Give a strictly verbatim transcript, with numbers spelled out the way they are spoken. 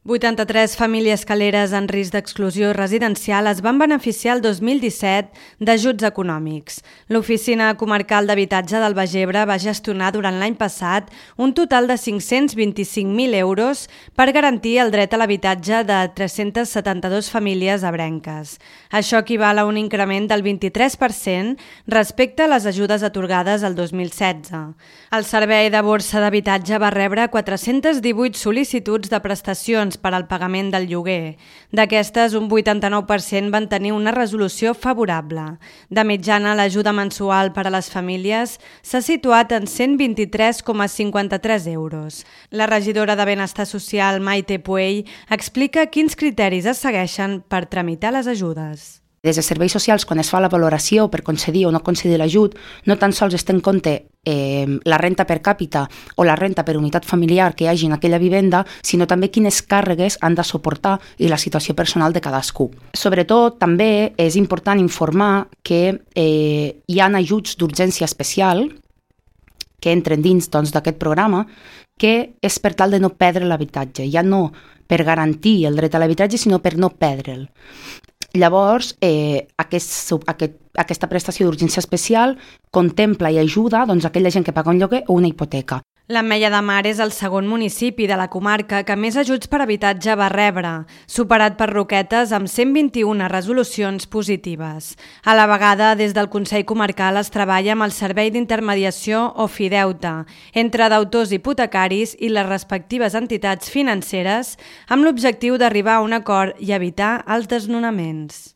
vuitanta-tres famílies caleres en risc d'exclusió residencial es van beneficiar el dos mil disset d'ajuts econòmics. L'Oficina Comarcal d'Habitatge del Baix Ebre va gestionar durant l'any passat un total de cinc-cents vint-i-cinc mil euros per garantir el dret a l'habitatge de tres-centes setanta-dues famílies ebrenques. Això equival a un increment del vint-i-tres per cent respecte a les ajudes atorgades el dos mil setze. El Servei de Borsa d'Habitatge va rebre quatre-centes divuit sol·licituds de prestacions per al pagament del lloguer. D'aquestes, un vuitanta-nou per cent van tenir una resolució favorable. De mitjana, l'ajuda mensual per a les famílies s'ha situat en cent vint-i-tres coma cinquanta-tres euros. La regidora de Benestar Social, Maite Puell, explica quins criteris es segueixen per tramitar les ajudes. Des de serveis socials, quan es fa la valoració per concedir o no concedir l'ajut, no tan sols es té en compte eh, la renta per càpita o la renta per unitat familiar que hi hagi en aquella vivenda, sinó també quines càrregues han de suportar i la situació personal de cadascú. Sobretot, també és important informar que eh, hi ha ajuts d'urgència especial que entren dins doncs, d'aquest programa, que és per tal de no perdre l'habitatge, ja no per garantir el dret a l'habitatge, sinó per no perdre'l. Llavors, eh, aquest, aquest, aquesta prestació d'urgència especial contempla i ajuda doncs, aquella gent que paga un lloguer o una hipoteca. L'Ametlla de Mar és el segon municipi de la comarca que més ajuts per habitatge va rebre, superat per Roquetes amb cent vint-i-una resolucions positives. A la vegada, des del Consell Comarcal es treballa amb el Servei d'Intermediació Ofideute, entre deutors hipotecaris i les respectives entitats financeres, amb l'objectiu d'arribar a un acord i evitar els desnonaments.